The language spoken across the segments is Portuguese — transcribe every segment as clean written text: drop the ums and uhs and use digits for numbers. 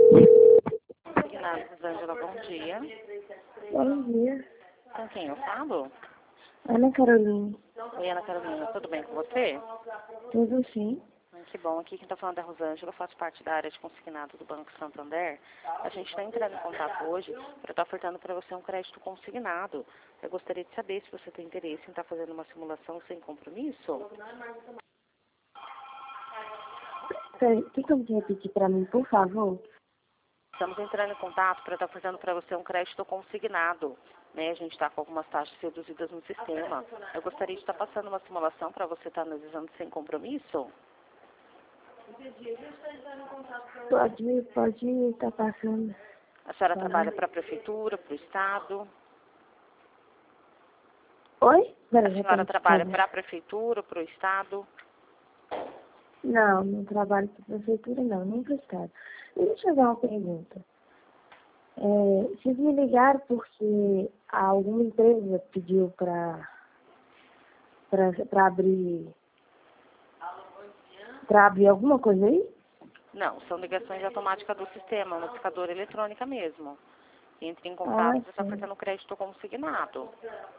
Consignado, Rosângela, bom dia. Bom dia. Com quem eu falo? Ana Carolina. Oi, Ana Carolina, tudo bem com você? Tudo sim? Que bom, aqui quem está falando é a Rosângela, eu faço parte da área de consignado do Banco Santander. A gente está entrando em contato hoje para estar ofertando para você um crédito consignado. Eu gostaria de saber se você tem interesse em estar fazendo uma simulação sem compromisso. Peraí, tem como você repetir para mim, por favor? Estamos entrando em contato para estar ofertando para você um crédito consignado. Né? A gente está com algumas taxas reduzidas no sistema. Eu gostaria de estar passando uma simulação para você estar analisando sem compromisso. Pode estar passando. A senhora trabalha para a prefeitura, para o estado? Oi? A senhora trabalha para a prefeitura, para o estado? Não, não trabalho para a prefeitura, não, nem para o estado. Deixa eu fazer uma pergunta. Vocês me ligaram porque alguma empresa pediu para abrir alguma coisa aí? Não, são ligações automáticas do sistema, notificadora eletrônica mesmo. Entre em Ah, contato para estar sim. ofertando crédito consignado.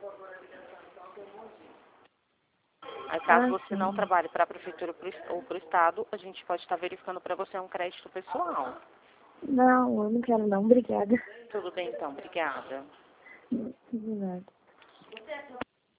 Aí, caso você não Sim. trabalhe para a prefeitura ou para o estado, a gente pode estar verificando para você um crédito pessoal. Não, eu não quero não, obrigada. Tudo bem, então. Obrigada. De nada.